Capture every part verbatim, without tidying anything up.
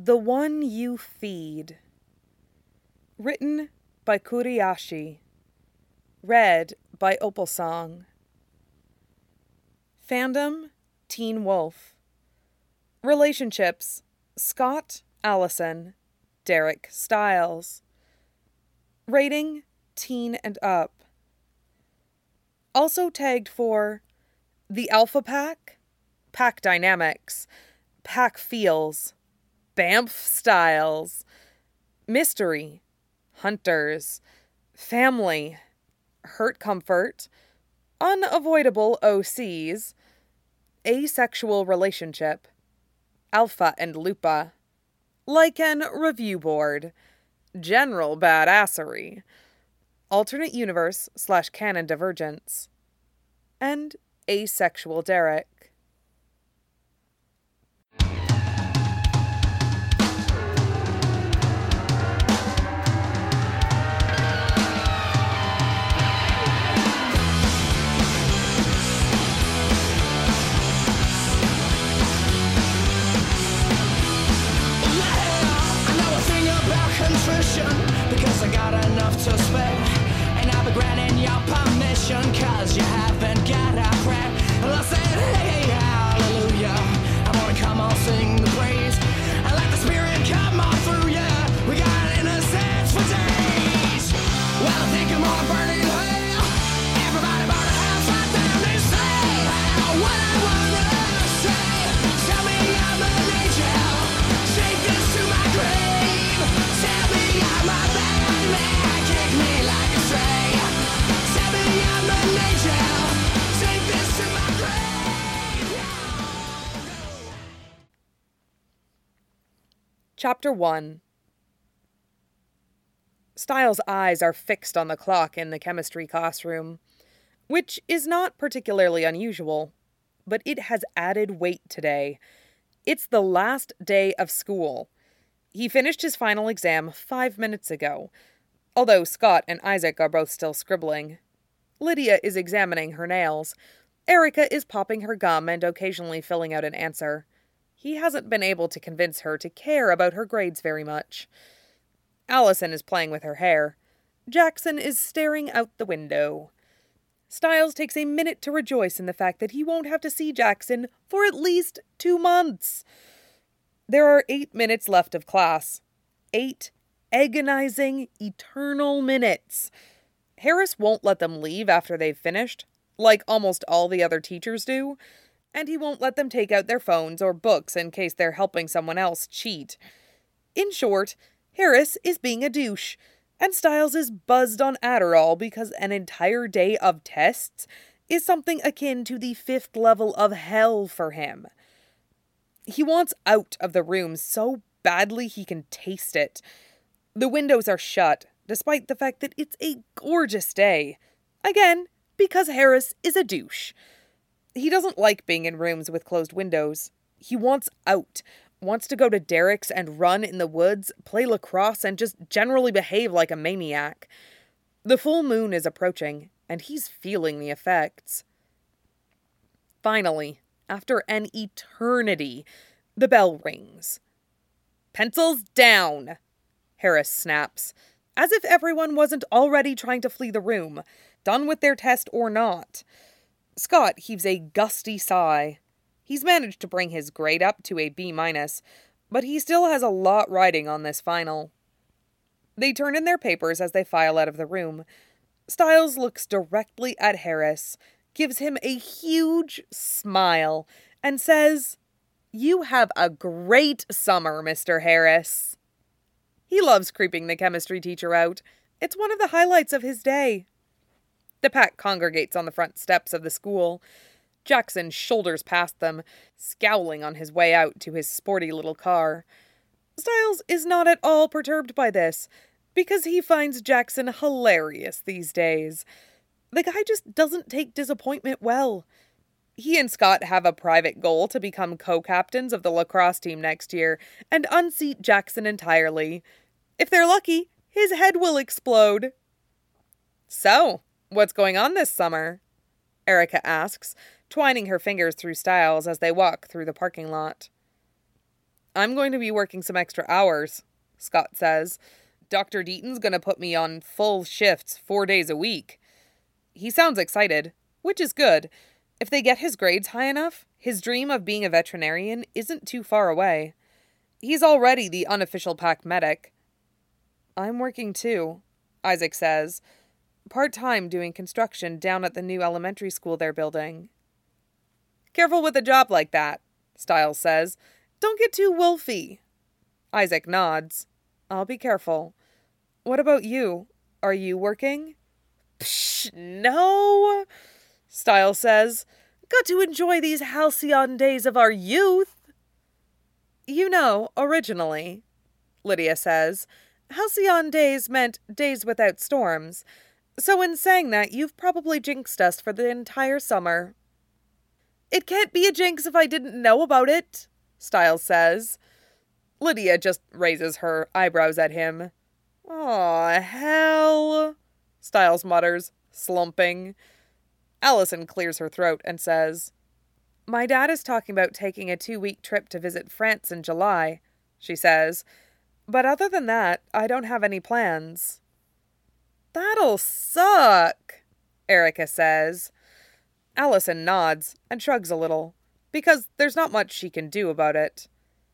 The One You Feed. Written by Kuriashi. Read by Opalsong. Fandom, Teen Wolf. Relationships, Scott, Allison, Derek, Styles. Rating, Teen and Up. Also tagged for The Alpha Pack, Pack Dynamics, Pack Feels, Bamf Styles, Mystery, Hunters, Family, Hurt Comfort, Unavoidable O Cs, Asexual Relationship, Alpha and Lupa, Lycan Review Board, General Badassery, Alternate Universe slash Canon Divergence, and Asexual Derek. Because I got enough to spare, and I'll be granting your permission, cause you haven't got a prayer. Well, I said, hey, hallelujah, I wanna come on, sing the praise, and let the spirit come on through ya. We got innocence for days. Well, I think I'm on a burning hell. Everybody burn a house right down and say what I wanna say. Tell me I'm an angel, take this to my grave. Tell me I'm a bad man, kick me like a stray. Tell me I'm an angel, take this to my grave. Chapter one. Styles' eyes are fixed on the clock in the chemistry classroom, which is not particularly unusual, but it has added weight today. It's the last day of school. He finished his final exam five minutes ago, although Scott and Isaac are both still scribbling. Lydia is examining her nails. Erica is popping her gum and occasionally filling out an answer. He hasn't been able to convince her to care about her grades very much. Allison is playing with her hair. Jackson is staring out the window. Styles takes a minute to rejoice in the fact that he won't have to see Jackson for at least two months. There are eight minutes left of class. Eight agonizing, eternal minutes. Harris won't let them leave after they've finished, like almost all the other teachers do, and he won't let them take out their phones or books in case they're helping someone else cheat. In short, Harris is being a douche, and Styles is buzzed on Adderall because an entire day of tests is something akin to the fifth level of hell for him. He wants out of the room so badly he can taste it. The windows are shut, despite the fact that it's a gorgeous day. Again, because Harris is a douche. He doesn't like being in rooms with closed windows. He wants out, wants to go to Derek's and run in the woods, play lacrosse, and just generally behave like a maniac. The full moon is approaching, and he's feeling the effects. Finally, after an eternity, the bell rings. "Pencils down," Harris snaps, as if everyone wasn't already trying to flee the room, done with their test or not. Scott heaves a gusty sigh. He's managed to bring his grade up to a B minus, but he still has a lot riding on this final. They turn in their papers as they file out of the room. Styles looks directly at Harris, gives him a huge smile, and says, "You have a great summer, Mister Harris." He loves creeping the chemistry teacher out. It's one of the highlights of his day. The pack congregates on the front steps of the school. Jackson shoulders past them, scowling on his way out to his sporty little car. Styles is not at all perturbed by this, because he finds Jackson hilarious these days. The guy just doesn't take disappointment well. He and Scott have a private goal to become co-captains of the lacrosse team next year and unseat Jackson entirely. If they're lucky, his head will explode. "So, what's going on this summer?" Erica asks, twining her fingers through Styles as they walk through the parking lot. I'm going to be working some extra hours, Scott says. Doctor Deaton's going to put me on full shifts four days a week. He sounds excited, which is good. If they get his grades high enough, his dream of being a veterinarian isn't too far away. He's already the unofficial pack medic. I'm working too, Isaac says, part-time doing construction down at the new elementary school they're building. Careful with a job like that, Stiles says. Don't get too wolfy. Isaac nods. I'll be careful. What about you? Are you working? Psh, no, Stiles says. Got to enjoy these halcyon days of our youth. You know, originally, Lydia says, halcyon days meant days without storms. So in saying that, you've probably jinxed us for the entire summer. It can't be a jinx if I didn't know about it, Stiles says. Lydia just raises her eyebrows at him. Aw, hell, Stiles mutters, slumping. Allison clears her throat and says, My dad is talking about taking a two-week trip to visit France in July, she says. But other than that, I don't have any plans. That'll suck, Erica says. Allison nods and shrugs a little, because there's not much she can do about it.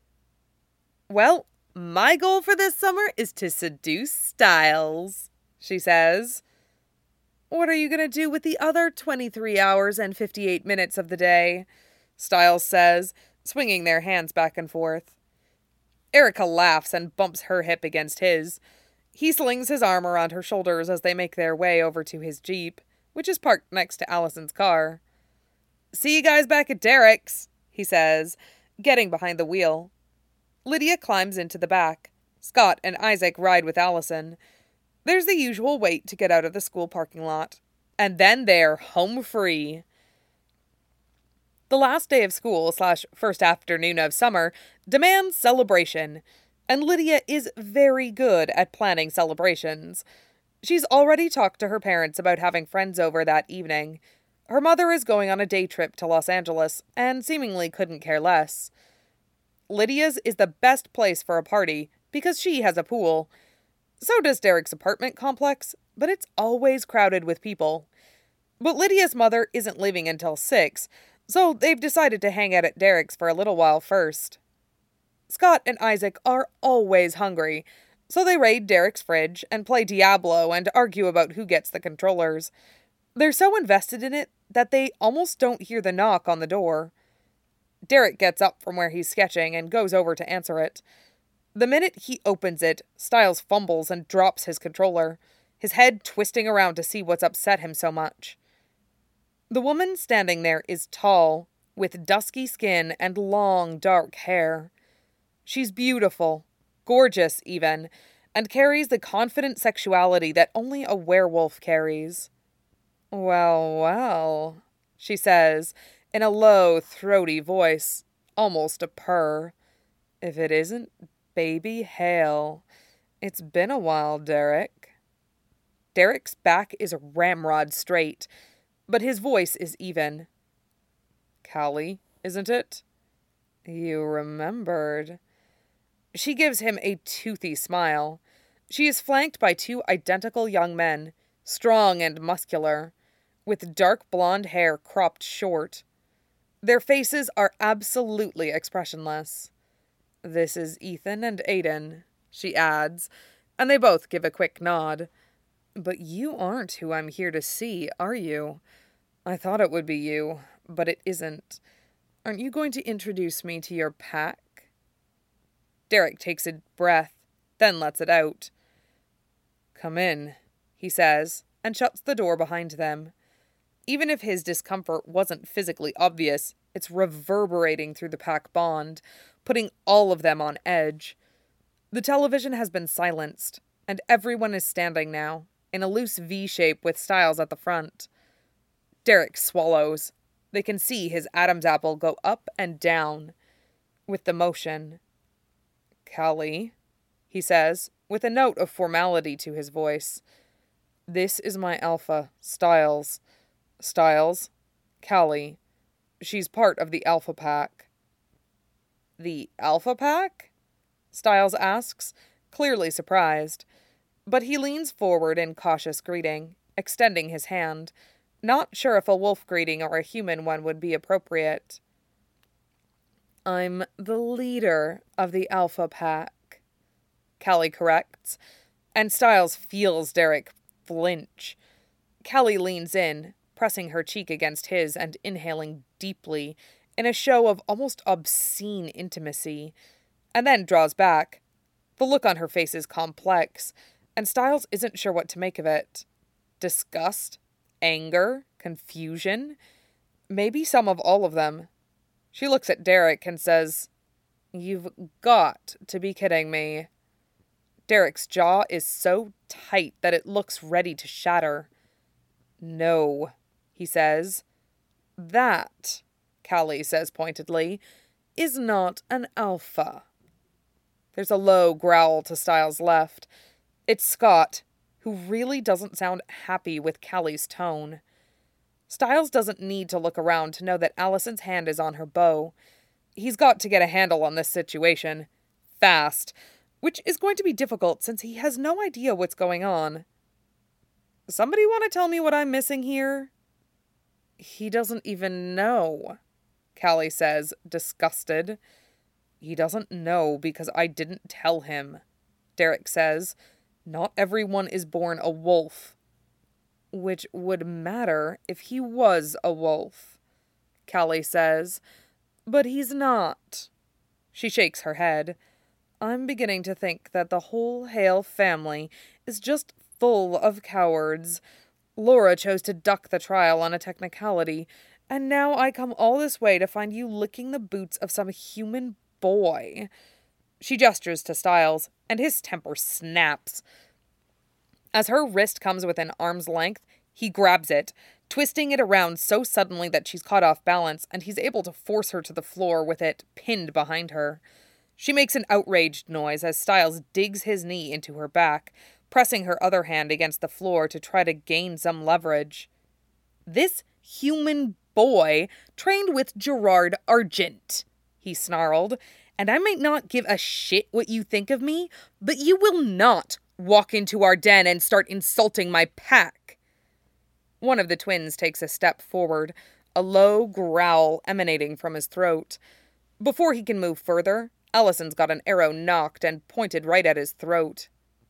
Well, my goal for this summer is to seduce Stiles, she says. What are you going to do with the other twenty-three hours and fifty-eight minutes of the day? Stiles says, swinging their hands back and forth. Erica laughs and bumps her hip against his. He slings his arm around her shoulders as they make their way over to his Jeep, which is parked next to Allison's car. See you guys back at Derek's, he says, getting behind the wheel. Lydia climbs into the back. Scott and Isaac ride with Allison. There's the usual wait to get out of the school parking lot. And then they're home free. The last day of school slash first afternoon of summer demands celebration, and Lydia is very good at planning celebrations. She's already talked to her parents about having friends over that evening. Her mother is going on a day trip to Los Angeles, and seemingly couldn't care less. Lydia's is the best place for a party, because she has a pool. So does Derek's apartment complex, but it's always crowded with people. But Lydia's mother isn't leaving until six, so they've decided to hang out at Derek's for a little while first. Scott and Isaac are always hungry, so they raid Derek's fridge and play Diablo and argue about who gets the controllers. They're so invested in it that they almost don't hear the knock on the door. Derek gets up from where he's sketching and goes over to answer it. The minute he opens it, Stiles fumbles and drops his controller, his head twisting around to see what's upset him so much. The woman standing there is tall, with dusky skin and long, dark hair. She's beautiful, gorgeous even, and carries the confident sexuality that only a werewolf carries. Well, well, she says, in a low, throaty voice, almost a purr. If it isn't Baby Hale. It's been a while, Derek. Derek's back is ramrod straight, but his voice is even. Callie, isn't it? You remembered. She gives him a toothy smile. She is flanked by two identical young men, strong and muscular, with dark blonde hair cropped short. Their faces are absolutely expressionless. This is Ethan and Aiden, she adds, and they both give a quick nod. But you aren't who I'm here to see, are you? I thought it would be you, but it isn't. Aren't you going to introduce me to your pack? Derek takes a breath, then lets it out. Come in, he says, and shuts the door behind them. Even if his discomfort wasn't physically obvious, it's reverberating through the pack bond, putting all of them on edge. The television has been silenced, and everyone is standing now, in a loose V shape with Stiles at the front. Derek swallows. They can see his Adam's apple go up and down with the motion. Callie, he says, with a note of formality to his voice. This is my alpha, Stiles. Stiles, Callie. She's part of the Alpha Pack. The Alpha Pack? Styles asks, clearly surprised. But he leans forward in cautious greeting, extending his hand, not sure if a wolf greeting or a human one would be appropriate. I'm the leader of the Alpha Pack, Callie corrects, and Styles feels Derek flinch. Callie leans in, pressing her cheek against his and inhaling deeply in a show of almost obscene intimacy, and then draws back. The look on her face is complex, and Styles isn't sure what to make of it. Disgust? Anger? Confusion? Maybe some of all of them. She looks at Derek and says, "You've got to be kidding me." Derek's jaw is so tight that it looks ready to shatter. "No," he says. "That," Callie says pointedly, "is not an alpha." There's a low growl to Styles' left. It's Scott, who really doesn't sound happy with Callie's tone. Styles doesn't need to look around to know that Allison's hand is on her bow. He's got to get a handle on this situation. Fast. Which is going to be difficult since he has no idea what's going on. "Somebody want to tell me what I'm missing here?" "He doesn't even know," Callie says, disgusted. "He doesn't know because I didn't tell him," Derek says. "Not everyone is born a wolf." "Which would matter if he was a wolf," Callie says. "But he's not." She shakes her head. "I'm beginning to think that the whole Hale family is just full of cowards. Laura chose to duck the trial on a technicality, and now I come all this way to find you licking the boots of some human boy." She gestures to Styles, and his temper snaps. As her wrist comes within arm's length, he grabs it, twisting it around so suddenly that she's caught off balance, and he's able to force her to the floor with it pinned behind her. She makes an outraged noise as Styles digs his knee into her back, pressing her other hand against the floor to try to gain some leverage. "This human boy trained with Gerard Argent," he snarled, "and I might not give a shit what you think of me, but you will not walk into our den and start insulting my pack." One of the twins takes a step forward, a low growl emanating from his throat. Before he can move further, Allison's got an arrow knocked and pointed right at his throat.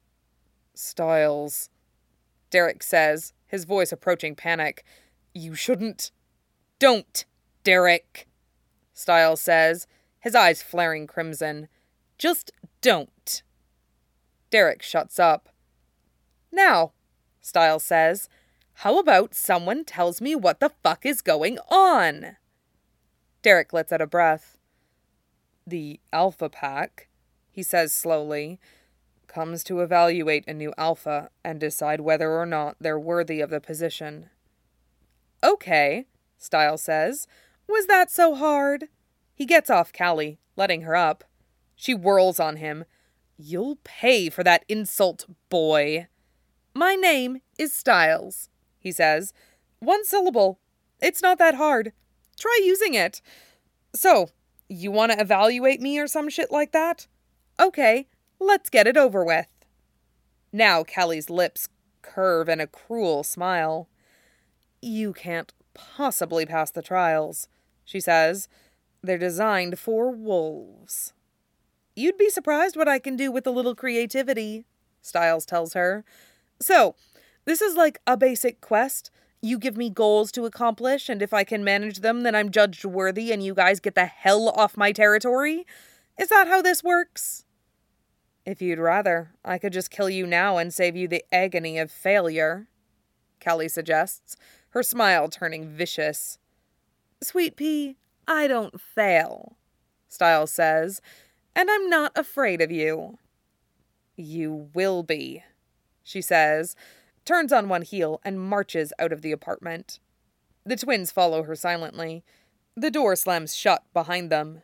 "Styles," Derek says, his voice approaching panic. "You shouldn't." "Don't, Derek," Styles says, his eyes flaring crimson. "Just don't." Derek shuts up. "Now," Styles says, "how about someone tells me what the fuck is going on?" Derek lets out a breath. "The Alpha Pack," he says slowly, "comes to evaluate a new alpha and decide whether or not they're worthy of the position." "Okay," Styles says. "Was that so hard?" He gets off Callie, letting her up. She whirls on him. "You'll pay for that insult, boy." "My name is Styles," he says. "One syllable. It's not that hard. Try using it. So, you want to evaluate me or some shit like that? Okay, let's get it over with." Now Callie's lips curve in a cruel smile. "You can't possibly pass the trials," she says. "They're designed for wolves." "You'd be surprised what I can do with a little creativity," Styles tells her. "So, this is like a basic quest. You give me goals to accomplish, and if I can manage them, then I'm judged worthy and you guys get the hell off my territory? Is that how this works?" "If you'd rather, I could just kill you now and save you the agony of failure," Callie suggests, her smile turning vicious. "Sweet pea, I don't fail," Styles says, "and I'm not afraid of you." "You will be," she says, turns on one heel and marches out of the apartment. The twins follow her silently. The door slams shut behind them.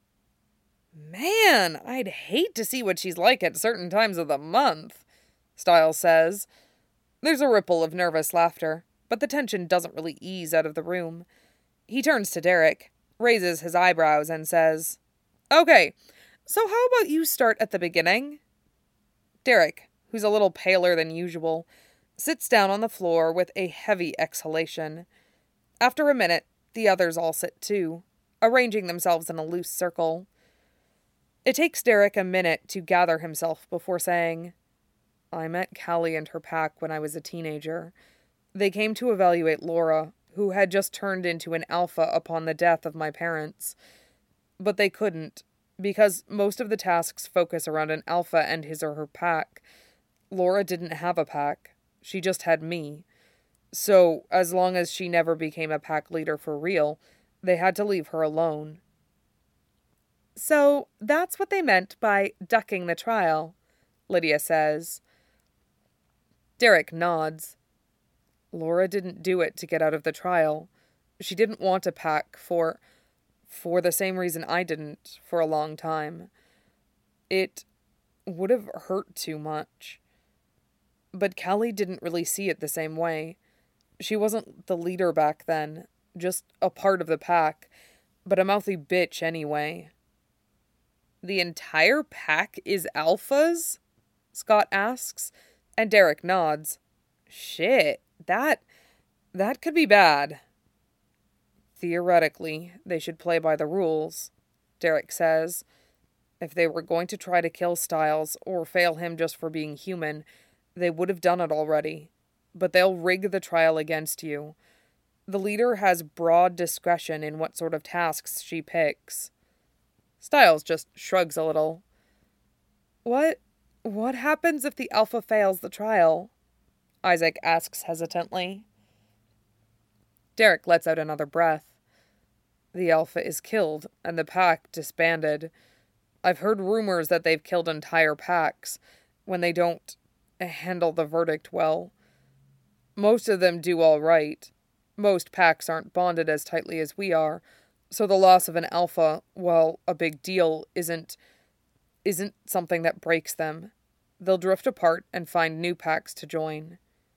"Man, I'd hate to see what she's like at certain times of the month," Styles says. There's a ripple of nervous laughter, but the tension doesn't really ease out of the room. He turns to Derek, raises his eyebrows, and says, Okay, so how about you start at the beginning? Derek, who's a little paler than usual, sits down on the floor with a heavy exhalation. After a minute, the others all sit too, arranging themselves in a loose circle. It takes Derek a minute to gather himself before saying, I met Callie and her pack when I was a teenager. They came to evaluate Laura, who had just turned into an alpha upon the death of my parents. But they couldn't, because most of the tasks focus around an alpha and his or her pack. Laura didn't have a pack. She just had me. So, as long as she never became a pack leader for real, they had to leave her alone. So, that's what they meant by ducking the trial, Lydia says. Derek nods. Laura didn't do it to get out of the trial. She didn't want a pack for... for the same reason I didn't for a long time. It would have hurt too much. But Callie didn't really see it the same way. She wasn't the leader back then, just a part of the pack, but a mouthy bitch anyway. The entire pack is alphas? Scott asks, and Derek nods. Shit, that, that could be bad. Theoretically, they should play by the rules, Derek says. If they were going to try to kill Stiles or fail him just for being human, they would have done it already. But they'll rig the trial against you. The leader has broad discretion in what sort of tasks she picks. Stiles just shrugs a little. What, what happens if the alpha fails the trial? Isaac asks hesitantly. Derek lets out another breath. The alpha is killed, and the pack disbanded. I've heard rumors that they've killed entire packs when they don't handle the verdict well. Most of them do all right. Most packs aren't bonded as tightly as we are, so the loss of an alpha, while a big deal, isn't isn't something that breaks them. They'll drift apart and find new packs to join.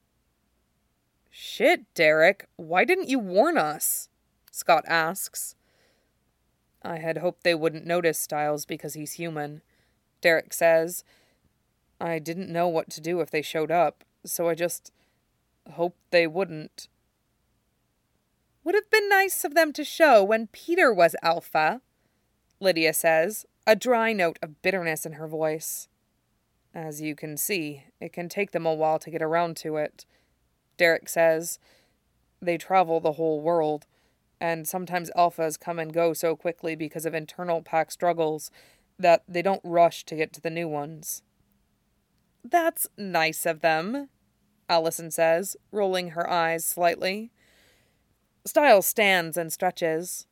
Shit, Derek, why didn't you warn us? Scott asks. I had hoped they wouldn't notice Stiles because he's human, Derek says. I didn't know what to do if they showed up, so I just hoped they wouldn't. Would have been nice of them to show when Peter was alpha, Lydia says, a dry note of bitterness in her voice. As you can see, it can take them a while to get around to it, Derek says. They travel the whole world, and sometimes alphas come and go so quickly because of internal pack struggles that they don't rush to get to the new ones. That's nice of them, Allison says, rolling her eyes slightly. Stiles stands and stretches.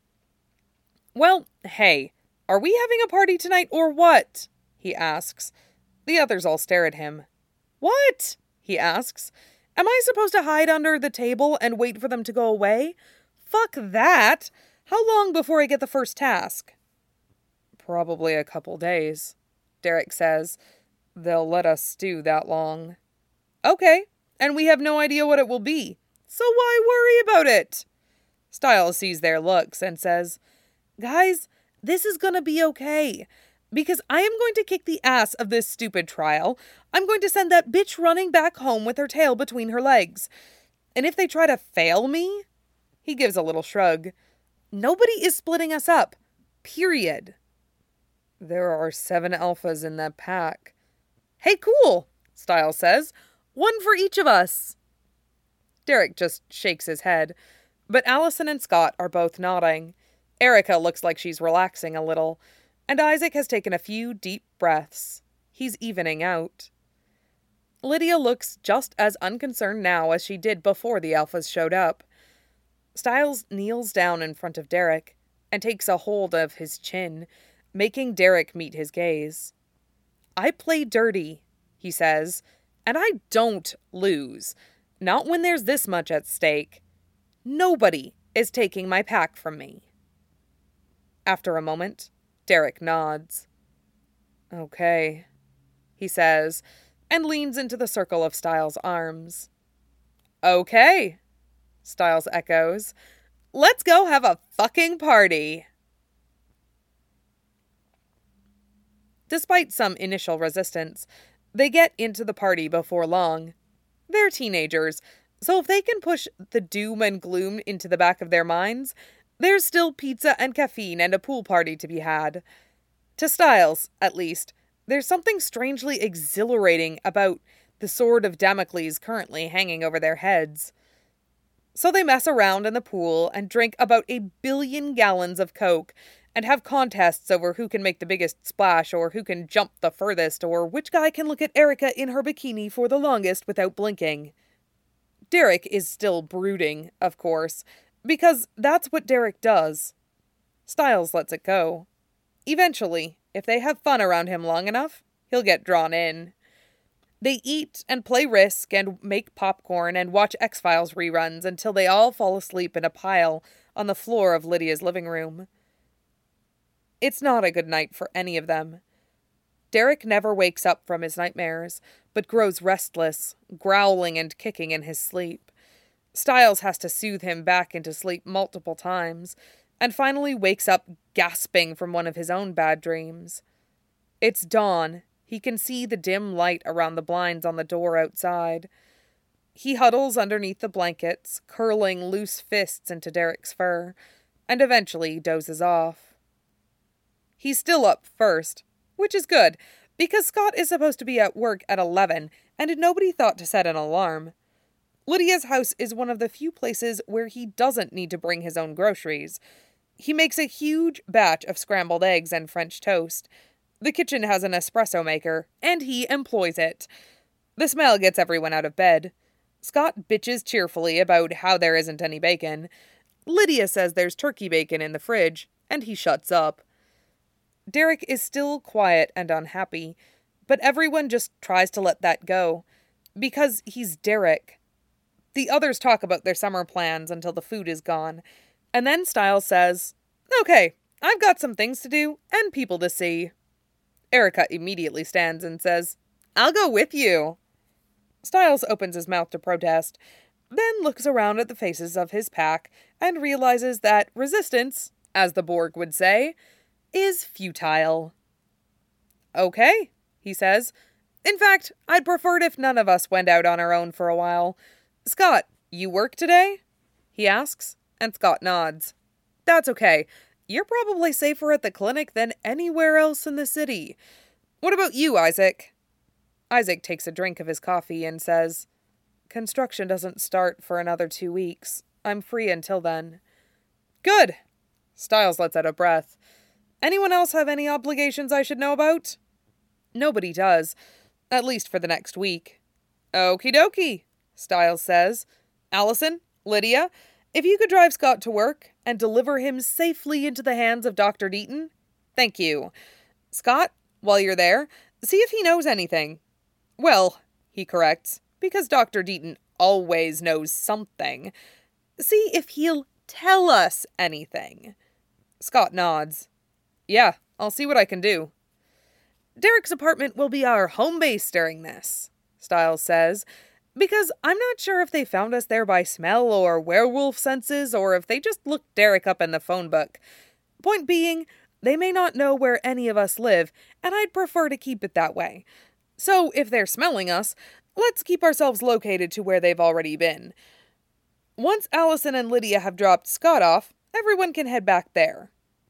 Well, hey, are we having a party tonight or what? He asks. The others all stare at him. What? He asks. Am I supposed to hide under the table and wait for them to go away? Fuck that! How long before I get the first task? Probably a couple days, Derek says. They'll let us stew that long. Okay, and we have no idea what it will be. So why worry about it? Stiles sees their looks and says, Guys, this is gonna be okay. Because I am going to kick the ass of this stupid trial. I'm going to send that bitch running back home with her tail between her legs. And if they try to fail me... He gives a little shrug. Nobody is splitting us up. Period. There are seven alphas in that pack. Hey, cool, Stiles says. One for each of us. Derek just shakes his head. But Allison and Scott are both nodding. Erica looks like she's relaxing a little. And Isaac has taken a few deep breaths. He's evening out. Lydia looks just as unconcerned now as she did before the alphas showed up. Stiles kneels down in front of Derek and takes a hold of his chin, making Derek meet his gaze. I play dirty, he says, and I don't lose. Not when there's this much at stake. Nobody is taking my pack from me. After a moment, Derek nods. Okay, he says, and leans into the circle of Stiles' arms. Okay, Stiles echoes. Let's go have a fucking party. Despite some initial resistance, they get into the party before long. They're teenagers, so if they can push the doom and gloom into the back of their minds, there's still pizza and caffeine and a pool party to be had. To Stiles, at least, there's something strangely exhilarating about the sword of Damocles currently hanging over their heads. So they mess around in the pool and drink about a billion gallons of Coke and have contests over who can make the biggest splash or who can jump the furthest or which guy can look at Erica in her bikini for the longest without blinking. Derek is still brooding, of course, because that's what Derek does. Stiles lets it go. Eventually, if they have fun around him long enough, he'll get drawn in. They eat and play Risk and make popcorn and watch X-Files reruns until they all fall asleep in a pile on the floor of Lydia's living room. It's not a good night for any of them. Derek never wakes up from his nightmares, but grows restless, growling and kicking in his sleep. Stiles has to soothe him back into sleep multiple times, and finally wakes up gasping from one of his own bad dreams. It's dawn. He can see the dim light around the blinds on the door outside. He huddles underneath the blankets, curling loose fists into Derek's fur, and eventually dozes off. He's still up first, which is good, because Scott is supposed to be at work at eleven, and nobody thought to set an alarm. Lydia's house is one of the few places where he doesn't need to bring his own groceries. He makes a huge batch of scrambled eggs and French toast. The kitchen has an espresso maker, and he employs it. The smell gets everyone out of bed. Scott bitches cheerfully about how there isn't any bacon. Lydia says there's turkey bacon in the fridge, and he shuts up. Derek is still quiet and unhappy, but everyone just tries to let that go, because he's Derek. The others talk about their summer plans until the food is gone, and then Stiles says, "Okay, I've got some things to do and people to see." Erica immediately stands and says, "I'll go with you." Stiles opens his mouth to protest, then looks around at the faces of his pack and realizes that resistance, as the Borg would say, is futile. "Okay," he says. "In fact, I'd prefer it if none of us went out on our own for a while. Scott, you work today?" he asks, and Scott nods. "That's okay. You're probably safer at the clinic than anywhere else in the city. What about you, Isaac?" Isaac takes a drink of his coffee and says, "Construction doesn't start for another two weeks. I'm free until then." "Good." Stiles lets out a breath. "Anyone else have any obligations I should know about?" Nobody does, at least for the next week. "Okie dokie," Stiles says. "Allison, Lydia, if you could drive Scott to work and deliver him safely into the hands of Doctor Deaton, thank you. Scott, while you're there, see if he knows anything. Well," he corrects, because Doctor Deaton always knows something. "See if he'll tell us anything." Scott nods. "Yeah, I'll see what I can do." "Derek's apartment will be our home base during this," Stiles says, "because I'm not sure if they found us there by smell or werewolf senses or if they just looked Derek up in the phone book. Point being, they may not know where any of us live, and I'd prefer to keep it that way. So if they're smelling us, let's keep ourselves located to where they've already been. Once Allison and Lydia have dropped Scott off, everyone can head back there."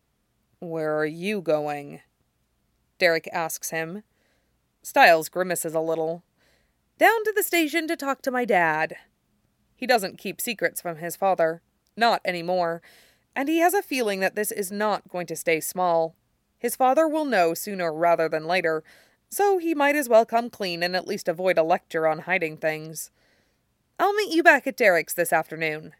"Where are you going?" Derek asks him. Stiles grimaces a little. "Down to the station to talk to my dad." He doesn't keep secrets from his father. Not anymore. And he has a feeling that this is not going to stay small. His father will know sooner rather than later, so he might as well come clean and at least avoid a lecture on hiding things. "I'll meet you back at Derek's this afternoon."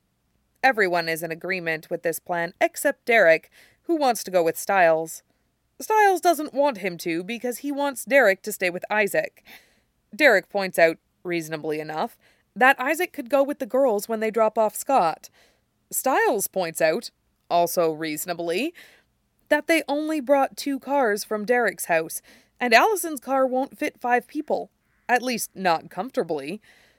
Everyone is in agreement with this plan except Derek, who wants to go with Stiles. Stiles doesn't want him to because he wants Derek to stay with Isaac. Derek points out, reasonably enough, that Isaac could go with the girls when they drop off Scott. Stiles points out, also reasonably, that they only brought two cars from Derek's house, and Allison's car won't fit five people, at least not comfortably.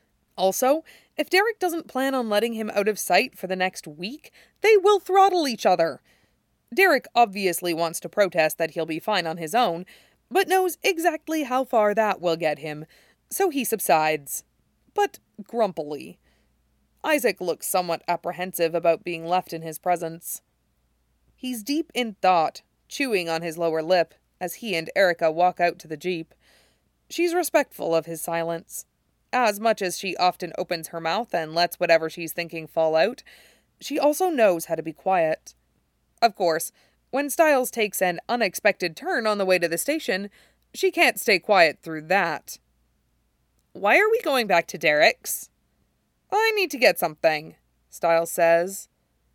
Also, if Derek doesn't plan on letting him out of sight for the next week, they will throttle each other. Derek obviously wants to protest that he'll be fine on his own, but knows exactly how far that will get him, so he subsides, but grumpily. Isaac looks somewhat apprehensive about being left in his presence. He's deep in thought, chewing on his lower lip, as he and Erica walk out to the Jeep. She's respectful of his silence. As much as she often opens her mouth and lets whatever she's thinking fall out, she also knows how to be quiet. Of course, when Styles takes an unexpected turn on the way to the station, she can't stay quiet through that. "Why are we going back to Derek's?" "I need to get something," Styles says.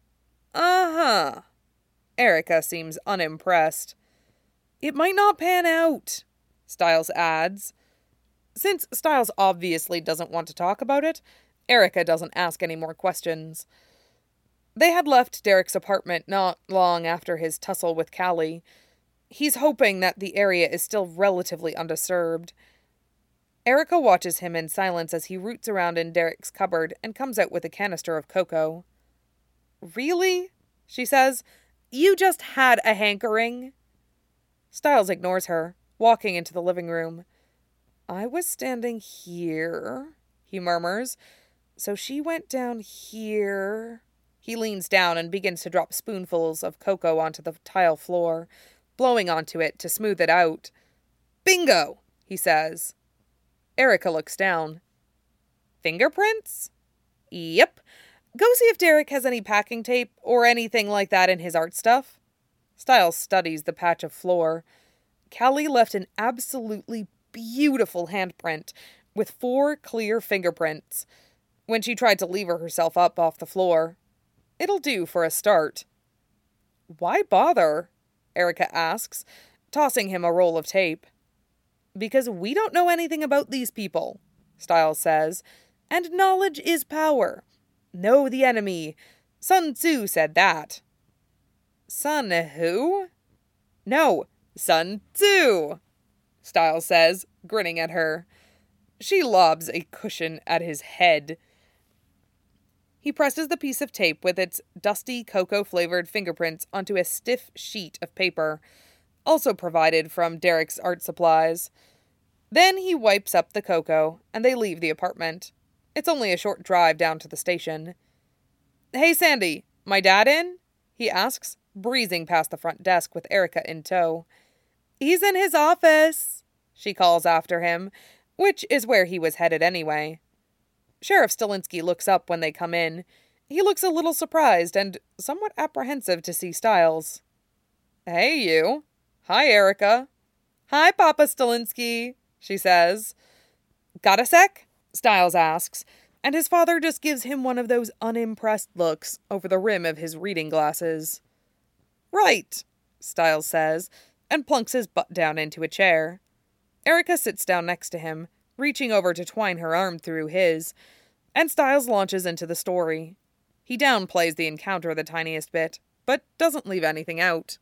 "Uh-huh." Erica seems unimpressed. "It might not pan out," Styles adds. Since Styles obviously doesn't want to talk about it, Erica doesn't ask any more questions. They had left Derek's apartment not long after his tussle with Callie. He's hoping that the area is still relatively undisturbed. Erica watches him in silence as he roots around in Derek's cupboard and comes out with a canister of cocoa. "Really?" she says. "You just had a hankering?" Styles ignores her, walking into the living room. "I was standing here," he murmurs. "So she went down here." He leans down and begins to drop spoonfuls of cocoa onto the tile floor, blowing onto it to smooth it out. "Bingo," he says. Erica looks down. "Fingerprints?" "Yep. Go see if Derek has any packing tape or anything like that in his art stuff." Styles studies the patch of floor. Callie left an absolutely beautiful handprint with four clear fingerprints when she tried to lever herself up off the floor. It'll do for a start. "Why bother?" Erica asks, tossing him a roll of tape. "Because we don't know anything about these people," Styles says, "and knowledge is power. Know the enemy. Sun Tzu said that." "Sun who?" "No, Sun Tzu," Styles says, grinning at her. She lobs a cushion at his head. He presses the piece of tape with its dusty cocoa-flavored fingerprints onto a stiff sheet of paper, also provided from Derek's art supplies. Then he wipes up the cocoa, and they leave the apartment. It's only a short drive down to the station. "Hey, Sandy, my dad in?" he asks, breezing past the front desk with Erica in tow. "He's in his office," she calls after him, which is where he was headed anyway. Sheriff Stilinski looks up when they come in. He looks a little surprised and somewhat apprehensive to see Styles. "Hey, you. Hi, Erica." "Hi, Papa Stilinski," she says. "Got a sec?" Styles asks, and his father just gives him one of those unimpressed looks over the rim of his reading glasses. "Right," Styles says, and plunks his butt down into a chair. Erica sits down next to him, reaching over to twine her arm through his, and Styles launches into the story. He downplays the encounter the tiniest bit, but doesn't leave anything out.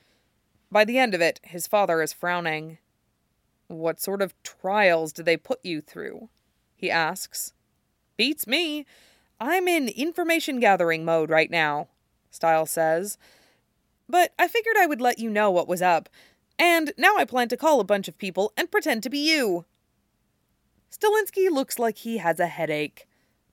By the end of it, his father is frowning. "What sort of trials did they put you through?" he asks. "Beats me. I'm in information gathering mode right now," Styles says. "But I figured I would let you know what was up, and now I plan to call a bunch of people and pretend to be you." Stilinski looks like he has a headache.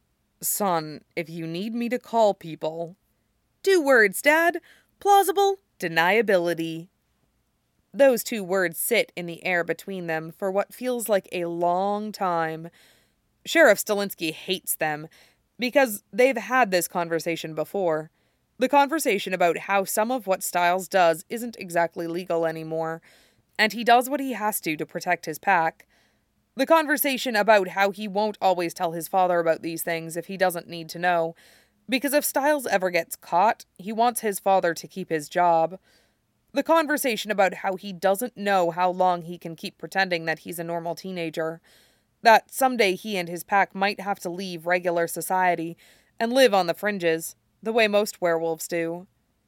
"Son, if you need me to call people..." "Two words, Dad. Plausible deniability." Those two words sit in the air between them for what feels like a long time. Sheriff Stilinski hates them, because they've had this conversation before. The conversation about how some of what Styles does isn't exactly legal anymore, and he does what he has to to protect his pack. The conversation about how he won't always tell his father about these things if he doesn't need to know, because if Styles ever gets caught, he wants his father to keep his job. The conversation about how he doesn't know how long he can keep pretending that he's a normal teenager, that someday he and his pack might have to leave regular society and live on the fringes, the way most werewolves do.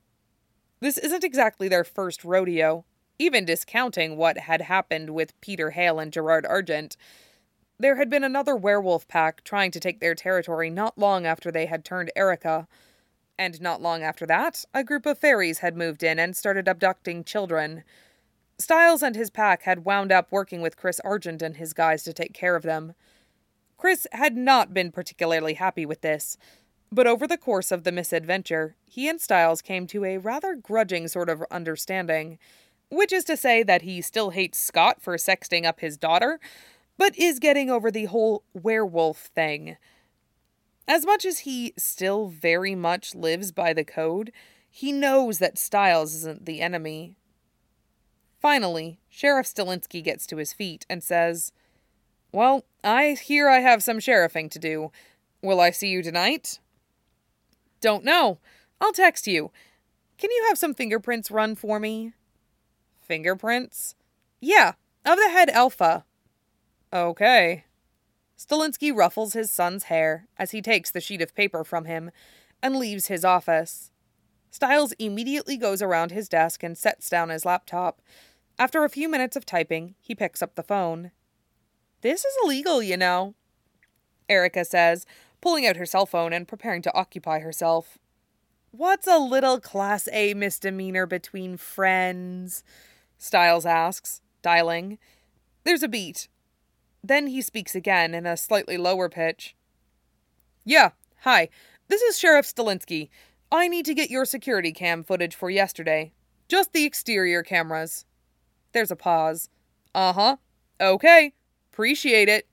This isn't exactly their first rodeo, even discounting what had happened with Peter Hale and Gerard Argent. There had been another werewolf pack trying to take their territory not long after they had turned Erica. And not long after that, a group of fairies had moved in and started abducting children. Stiles and his pack had wound up working with Chris Argent and his guys to take care of them. Chris had not been particularly happy with this, but over the course of the misadventure, he and Stiles came to a rather grudging sort of understanding, which is to say that he still hates Scott for sexting up his daughter, but is getting over the whole werewolf thing. As much as he still very much lives by the code, he knows that Stiles isn't the enemy. Finally, Sheriff Stilinski gets to his feet and says, "Well, I hear I have some sheriffing to do. Will I see you tonight?" "Don't know. I'll text you. Can you have some fingerprints run for me?" "Fingerprints?" "Yeah, of the head alpha." "Okay." Stilinski ruffles his son's hair as he takes the sheet of paper from him and leaves his office. Stiles immediately goes around his desk and sets down his laptop. After a few minutes of typing, he picks up the phone. "This is illegal, you know," Erica says, pulling out her cell phone and preparing to occupy herself. "What's a little Class A misdemeanor between friends?" Stiles asks, dialing. There's a beat. Then he speaks again in a slightly lower pitch. "Yeah, hi. This is Sheriff Stilinski. I need to get your security cam footage for yesterday. Just the exterior cameras." There's a pause. "Uh-huh. Okay. Appreciate it."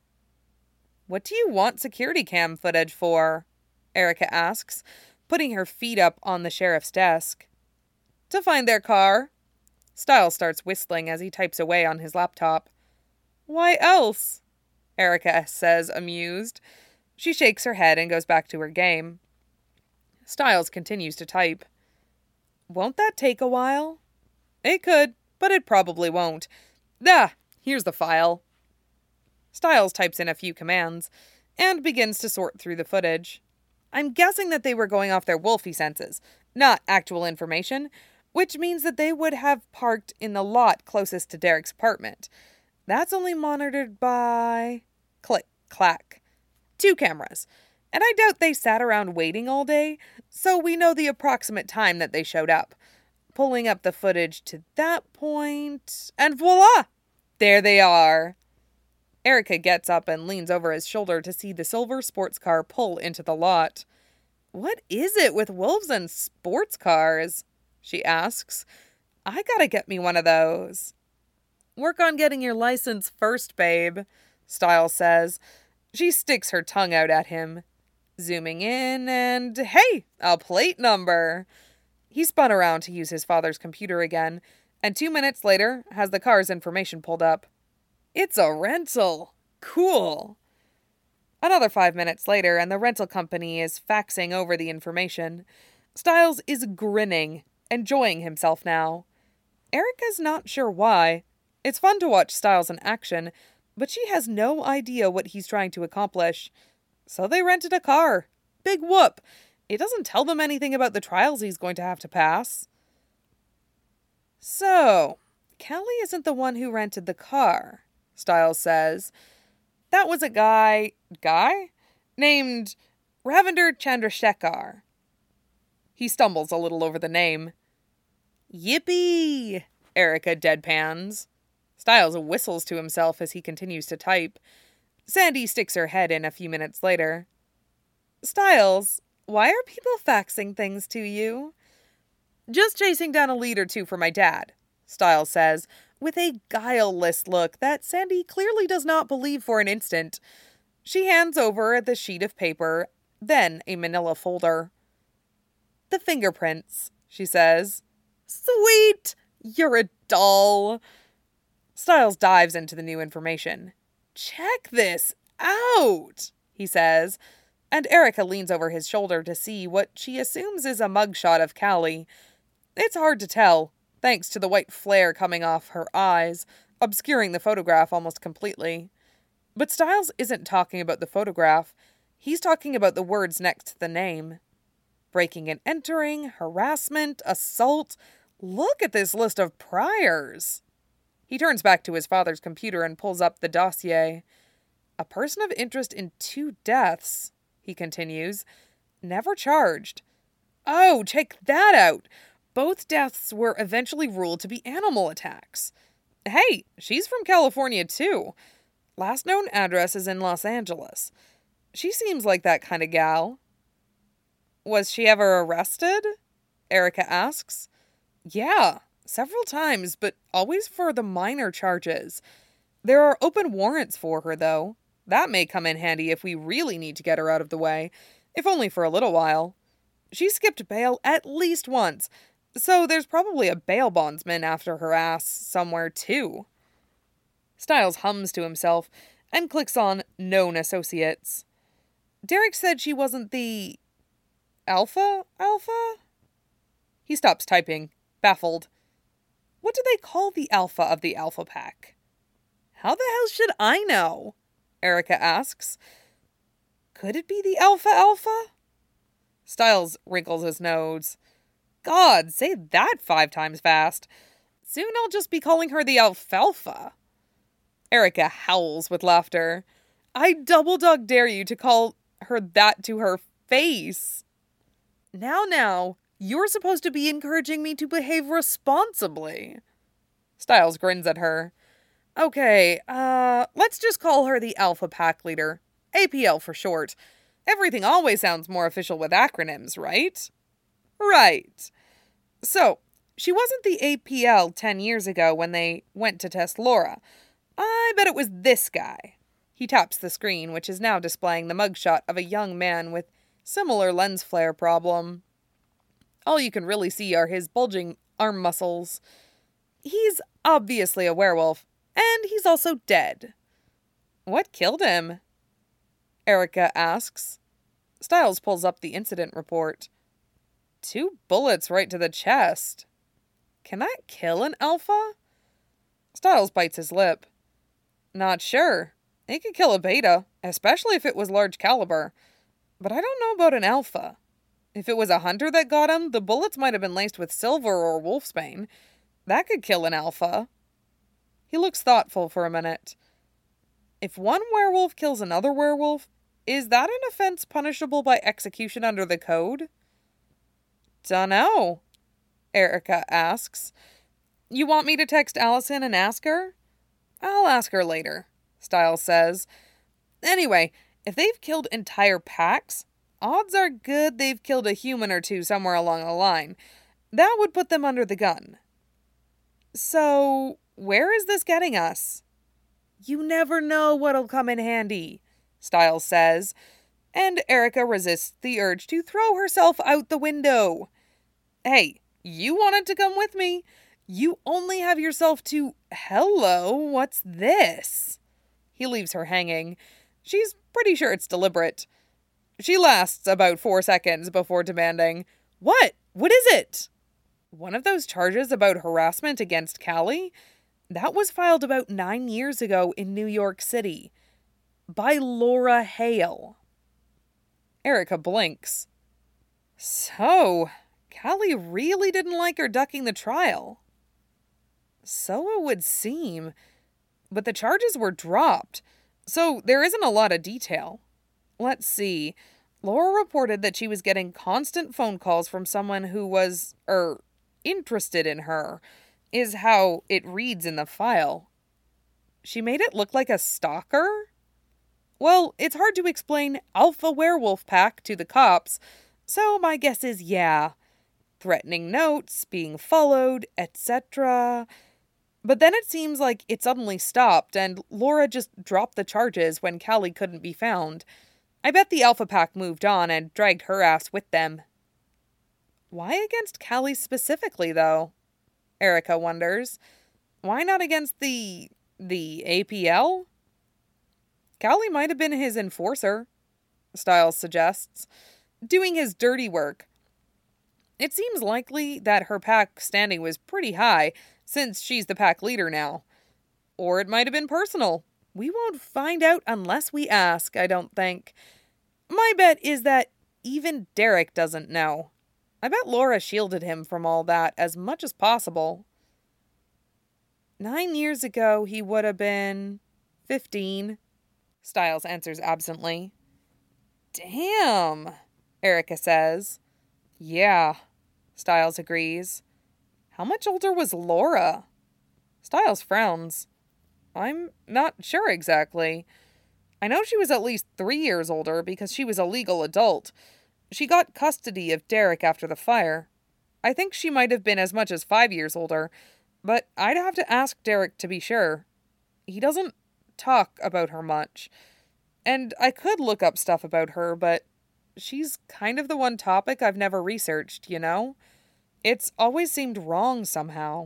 "What do you want security cam footage for?" Erica asks, putting her feet up on the sheriff's desk. "To find their car." Stiles starts whistling as he types away on his laptop. "Why else?" Erica says, amused. She shakes her head and goes back to her game. Stiles continues to type. "Won't that take a while?" "It could, but it probably won't. Ah, here's the file." Stiles types in a few commands and begins to sort through the footage. I'm guessing that they were going off their wolfie senses, not actual information, which means that they would have parked in the lot closest to Derek's apartment. That's only monitored by... click, clack. Two cameras. And I doubt they sat around waiting all day, so we know the approximate time that they showed up. Pulling up the footage to that point, and voila! There they are. Erica gets up and leans over his shoulder to see the silver sports car pull into the lot. "What is it with wolves and sports cars?" she asks. "I gotta get me one of those." "Work on getting your license first, babe," Stiles says. She sticks her tongue out at him. Zooming in, and hey, a plate number. He spun around to use his father's computer again, and two minutes later has the car's information pulled up. It's a rental. Cool. Another five minutes later, and the rental company is faxing over the information. Stiles is grinning, enjoying himself now. Erica's not sure why. It's fun to watch Stiles in action, but she has no idea what he's trying to accomplish. So they rented a car. Big whoop. It doesn't tell them anything about the trials he's going to have to pass. "So, Callie isn't the one who rented the car," Stiles says. "That was a guy... guy? Named Ravinder Chandrasekhar." He stumbles a little over the name. "Yippee!" Erica deadpans. Stiles whistles to himself as he continues to type. Sandy sticks her head in a few minutes later. "Stiles, why are people faxing things to you?" "Just chasing down a lead or two for my dad," Stiles says, with a guileless look that Sandy clearly does not believe for an instant. She hands over the sheet of paper, then a manila folder. "The fingerprints," she says. "Sweet! You're a doll." Stiles dives into the new information. "Check this out," he says, and Erica leans over his shoulder to see what she assumes is a mugshot of Callie. It's hard to tell, thanks to the white flare coming off her eyes, obscuring the photograph almost completely. But Stiles isn't talking about the photograph. He's talking about the words next to the name. Breaking and entering, harassment, assault. Look at this list of priors. He turns back to his father's computer and pulls up the dossier. "A person of interest in two deaths," he continues. "Never charged. Oh, check that out. Both deaths were eventually ruled to be animal attacks. Hey, she's from California too. Last known address is in Los Angeles. She seems like that kind of gal. Was she ever arrested? Erica asks. Yeah, several times, but always for the minor charges. There are open warrants for her, though. That may come in handy if we really need to get her out of the way, if only for a little while. She skipped bail at least once, so there's probably a bail bondsman after her ass somewhere, too. Stiles hums to himself and clicks on Known Associates. Derek said she wasn't the... Alpha? Alpha? He stops typing, baffled. What do they call the alpha of the Alpha Pack? How the hell should I know? Erica asks. Could it be the Alpha Alpha? Stiles wrinkles his nose. God, say that five times fast. Soon I'll just be calling her the Alfalfa. Erica howls with laughter. I double dog dare you to call her that to her face. Now, now, you're supposed to be encouraging me to behave responsibly. Stiles grins at her. Okay, uh, let's just call her the Alpha Pack Leader. A P L for short. Everything always sounds more official with acronyms, right? Right. So, she wasn't the A P L ten years ago when they went to test Laura. I bet it was this guy. He taps the screen, which is now displaying the mugshot of a young man with similar lens flare problem. All you can really see are his bulging arm muscles. He's obviously a werewolf, and he's also dead. What killed him? Erica asks. Stiles pulls up the incident report. Two bullets right to the chest. Can that kill an alpha? Stiles bites his lip. Not sure. It could kill a beta, especially if it was large caliber. But I don't know about an alpha. If it was a hunter that got him, the bullets might have been laced with silver or wolfsbane. That could kill an alpha. He looks thoughtful for a minute. If one werewolf kills another werewolf, is that an offense punishable by execution under the code? Dunno, Erica asks. You want me to text Allison and ask her? I'll ask her later, Stiles says. Anyway, if they've killed entire packs, odds are good they've killed a human or two somewhere along the line. That would put them under the gun. So, where is this getting us? You never know what'll come in handy, Stiles says, and Erica resists the urge to throw herself out the window. Hey, you wanted to come with me. You only have yourself to... Hello, what's this? He leaves her hanging. She's pretty sure it's deliberate. She lasts about four seconds before demanding, What? What is it? One of those charges about harassment against Callie? That was filed about nine years ago in New York City. By Laura Hale. Erica blinks. So, Callie really didn't like her ducking the trial. So it would seem. But the charges were dropped, so there isn't a lot of detail. Let's see. Laura reported that she was getting constant phone calls from someone who was, er, interested in her, is how it reads in the file. She made it look like a stalker? Well, it's hard to explain Alpha Werewolf Pack to the cops, so my guess is yeah. Threatening notes, being followed, et cetera. But then it seems like it suddenly stopped, and Laura just dropped the charges when Callie couldn't be found. I bet the Alpha Pack moved on and dragged her ass with them. Why against Callie specifically, though? Erica wonders. Why not against the... the A P L? Callie might have been his enforcer, Stiles suggests, doing his dirty work. It seems likely that her pack standing was pretty high, since she's the pack leader now. Or it might have been personal. We won't find out unless we ask, I don't think. My bet is that even Derek doesn't know. I bet Laura shielded him from all that as much as possible. Nine years ago, he would have been fifteen, Stiles answers absently. Damn, Erica says. Yeah, Styles agrees. How much older was Laura? Styles frowns. I'm not sure exactly. I know she was at least three years older because she was a legal adult. She got custody of Derek after the fire. I think she might have been as much as five years older, but I'd have to ask Derek to be sure. He doesn't talk about her much. And I could look up stuff about her, but she's kind of the one topic I've never researched, you know? It's always seemed wrong somehow.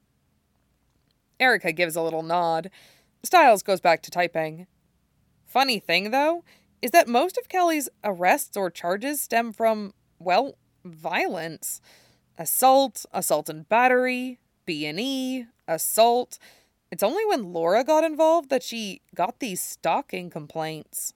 Erica gives a little nod. Styles goes back to typing. Funny thing, though, is that most of Kelly's arrests or charges stem from, well, violence. Assault, assault and battery, B and E, assault. It's only when Laura got involved that she got these stalking complaints.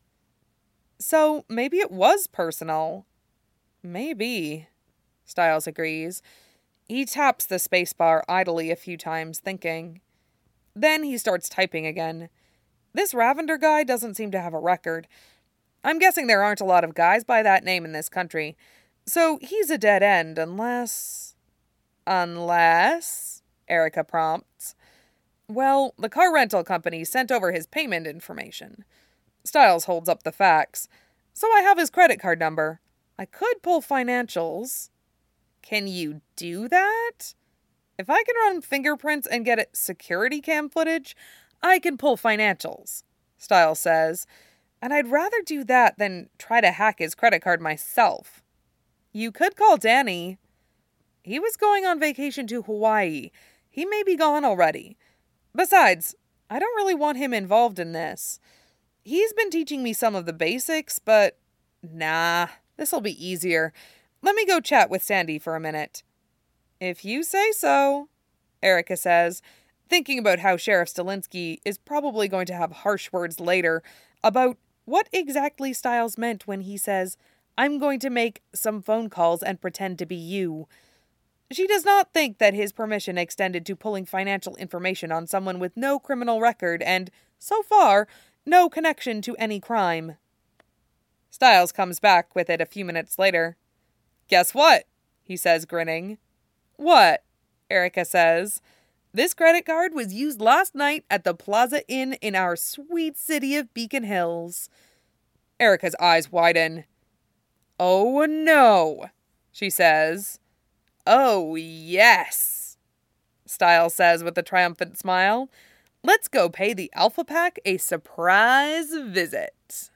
So maybe it was personal. Maybe, Styles agrees. He taps the spacebar idly a few times, thinking. Then he starts typing again. This Ravender guy doesn't seem to have a record. I'm guessing there aren't a lot of guys by that name in this country. So he's a dead end unless... Unless... Erica prompts. Well, the car rental company sent over his payment information. Styles holds up the facts. So I have his credit card number. I could pull financials. Can you do that? If I can run fingerprints and get it security cam footage, I can pull financials, Styles says. And I'd rather do that than try to hack his credit card myself. You could call Danny. He was going on vacation to Hawaii. He may be gone already. Besides, I don't really want him involved in this. He's been teaching me some of the basics, but nah, this'll be easier. Let me go chat with Sandy for a minute. If you say so, Erica says, thinking about how Sheriff Stilinski is probably going to have harsh words later about what exactly Styles meant when he says, I'm going to make some phone calls and pretend to be you. She does not think that his permission extended to pulling financial information on someone with no criminal record and, so far, no connection to any crime. Styles comes back with it a few minutes later. Guess what? He says, grinning. What? Erica says. This credit card was used last night at the Plaza Inn in our sweet city of Beacon Hills. Erica's eyes widen. Oh no, she says. Oh yes, Styles says with a triumphant smile. Let's go pay the Alpha Pack a surprise visit.